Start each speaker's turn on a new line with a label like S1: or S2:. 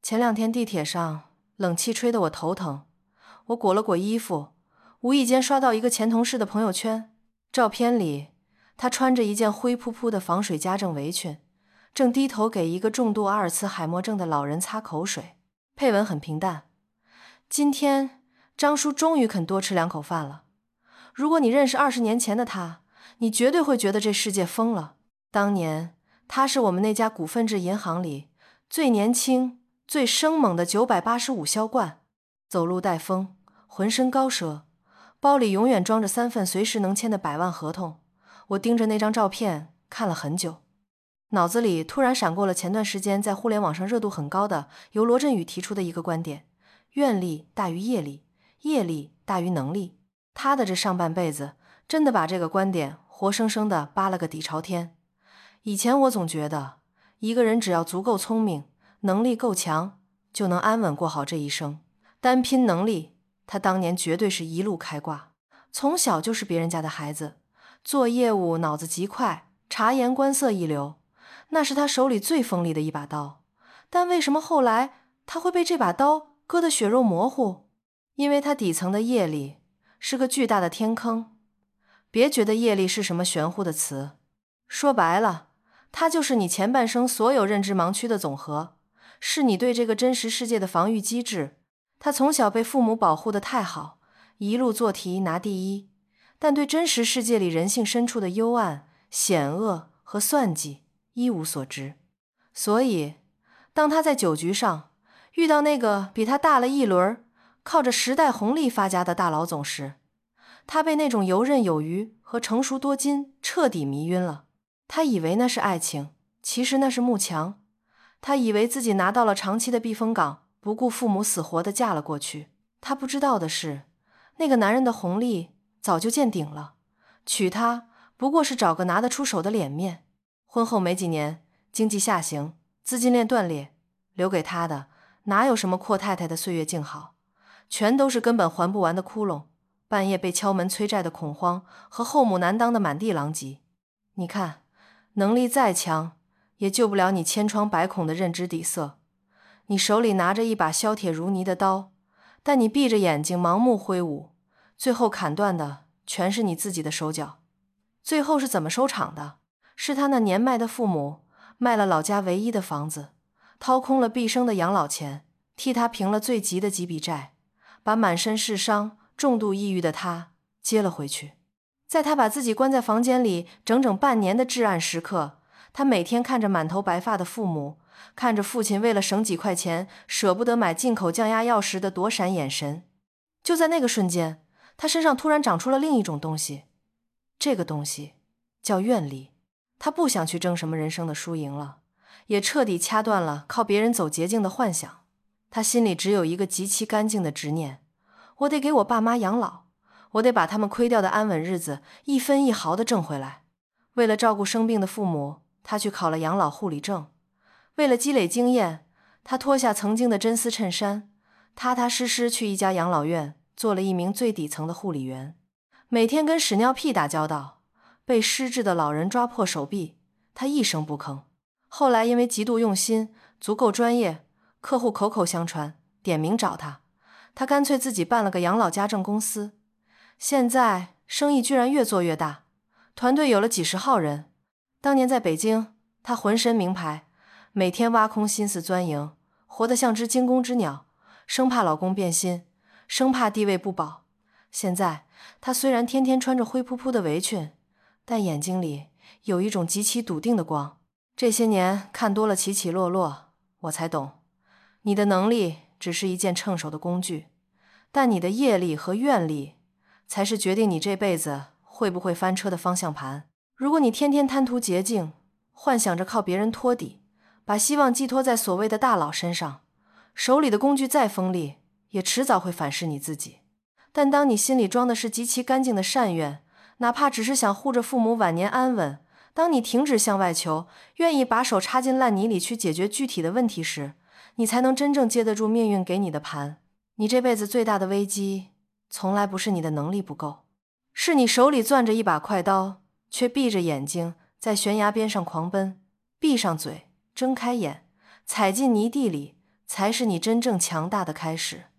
S1: 前2天地铁上冷气吹得我头疼，我裹了裹衣服，无意间刷到一个前同事的朋友圈，照片里他穿着一件灰扑扑的防水家政围裙，正低头给一个重度阿尔茨海默症的老人擦口水。配文很平淡：今天张叔终于肯多吃2口饭了。如果你认识20年前的他，你绝对会觉得这世界疯了。当年他是我们那家股份制银行里最年轻最生猛的985销冠，走路带风，浑身高奢，包里永远装着3份随时能签的100万合同。我盯着那张照片看了很久，脑子里突然闪过了前段时间在互联网上热度很高的由罗振宇提出的一个观点：愿力大于业力，业力大于能力。他的这上半辈子真的把这个观点活生生的扒了个底朝天。以前我总觉得一个人只要足够聪明，能力够强，就能安稳过好这一生。单拼能力，他当年绝对是一路开挂，从小就是别人家的孩子，做业务脑子极快，察言观色一流，那是他手里最锋利的一把刀。但为什么后来他会被这把刀割得血肉模糊？因为他底层的业力是个巨大的天坑。别觉得业力是什么玄乎的词，说白了，它就是你前半生所有认知盲区的总和，是你对这个真实世界的防御机制。他从小被父母保护得太好，一路做题拿第一，但对真实世界里人性深处的幽暗、险恶和算计一无所知。所以当他在酒局上遇到那个比他大了一轮，靠着时代红利发家的大老总时，他被那种游刃有余和成熟多金彻底迷晕了。他以为那是爱情，其实那是慕强。他以为自己拿到了长期的避风港，不顾父母死活地嫁了过去。他不知道的是，那个男人的红利早就见顶了，娶她不过是找个拿得出手的脸面。婚后没几年，经济下行，资金链断裂，留给他的哪有什么阔太太的岁月静好，全都是根本还不完的窟窿，半夜被敲门催债的恐慌和后母难当的满地狼藉。你看，能力再强也救不了你千疮百孔的认知底色。你手里拿着一把削铁如泥的刀，但你闭着眼睛盲目挥舞，最后砍断的全是你自己的手脚。最后是怎么收场的？是他那年迈的父母卖了老家唯一的房子，掏空了毕生的养老钱，替他平了最急的几笔债，把满身是伤重度抑郁的他接了回去。在他把自己关在房间里整整半年的至暗时刻，他每天看着满头白发的父母，看着父亲为了省几块钱舍不得买进口降压药时的躲闪眼神。就在那个瞬间，他身上突然长出了另一种东西，这个东西叫愿力。他不想去争什么人生的输赢了，也彻底掐断了靠别人走捷径的幻想。他心里只有一个极其干净的执念：我得给我爸妈养老，我得把他们亏掉的安稳日子一分一毫地挣回来。为了照顾生病的父母，他去考了养老护理证。为了积累经验，他脱下曾经的真丝衬衫，踏踏实实去一家养老院做了一名最底层的护理员。每天跟屎尿屁打交道，被失智的老人抓破手臂，他一声不吭。后来因为极度用心，足够专业，客户口口相传，点名找他，他干脆自己办了个养老家政公司。现在生意居然越做越大，团队有了几十号人。当年在北京，他浑身名牌，每天挖空心思钻营，活得像只惊弓之鸟，生怕老公变心，生怕地位不保。现在他虽然天天穿着灰扑扑的围裙，但眼睛里有一种极其笃定的光。这些年看多了起起落落，我才懂，你的能力只是一件趁手的工具，但你的业力和愿力才是决定你这辈子会不会翻车的方向盘。如果你天天贪图捷径，幻想着靠别人托底，把希望寄托在所谓的大佬身上，手里的工具再锋利，也迟早会反噬你自己。但当你心里装的是极其干净的善愿，哪怕只是想护着父母晚年安稳，当你停止向外求，愿意把手插进烂泥里去解决具体的问题时，你才能真正接得住命运给你的盘。你这辈子最大的危机，从来不是你的能力不够，是你手里攥着一把快刀，却闭着眼睛在悬崖边上狂奔，闭上嘴，睁开眼，踩进泥地里， 才是你真正强大的开始。